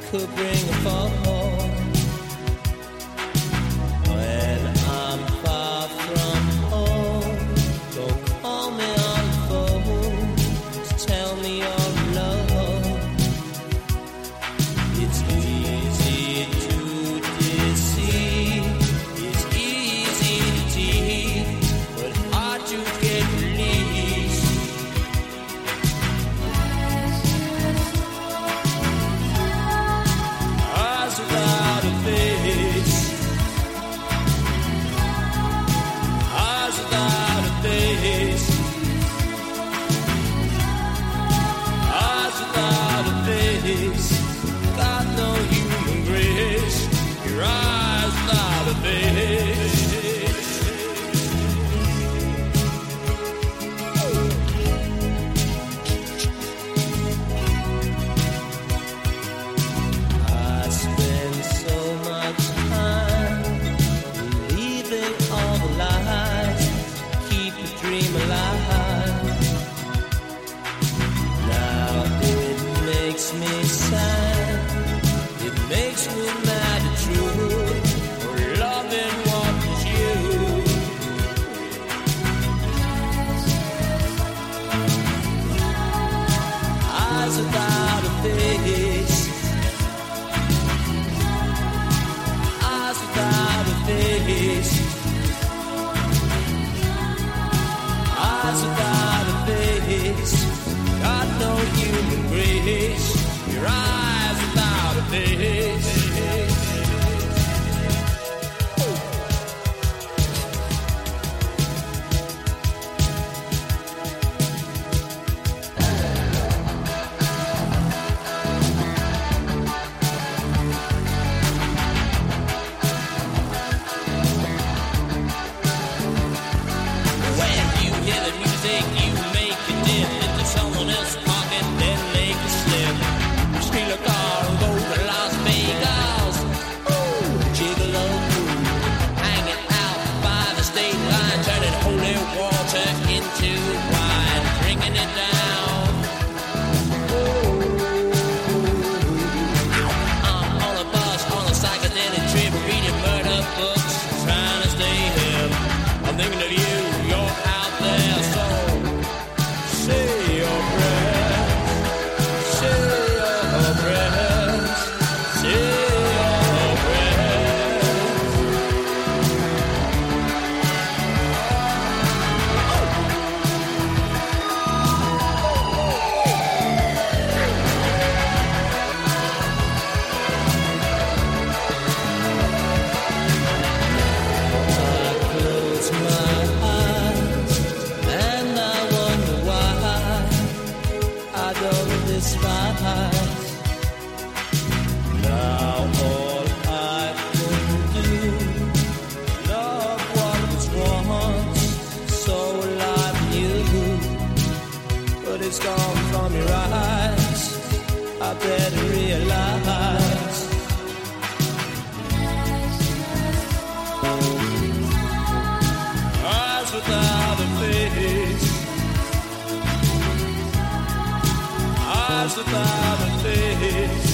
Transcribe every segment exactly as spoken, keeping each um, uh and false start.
could bring a fall. When I'm far from home, don't call me on the phone to tell me you're alone. It's easy to deceive, it's easy to tease, but hard to get released. Eyes without a face, eyes without a face, eyes without a face. Got no human grace. Your eyes without a face. I spend so much time believing all the lies, keep the dream alive. Now it makes me sad, it makes me mad at you for loving what was you. Eyes without a face, eyes without a face, eyes without a face. Got no human grace. Your eyes without a face. When you hear the music, you make it dip into someone else's pocket, then make it slip. Steal a car and go to Las Vegas. Ooh, gigolo, hanging out by the state line, turning holy water into wine, drinking it down. Ooh, I'm on a bus, on a psychedelic trip, reading murder books, trying to stay hip. I'm thinking of you, you're out there, so say your prayers, say your prayers, say your prayers. I close my eyes and I wonder why I don't despise. Now all I can do, love what was once so alive in you, but it's gone from your eyes. I better realize. Eyes without a face, eyes without a face,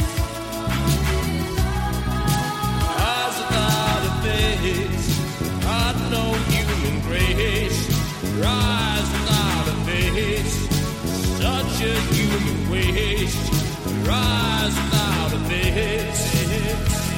eyes without a face. Got no human grace. Your eyes without a face, such a human waste. Your eyes without a face.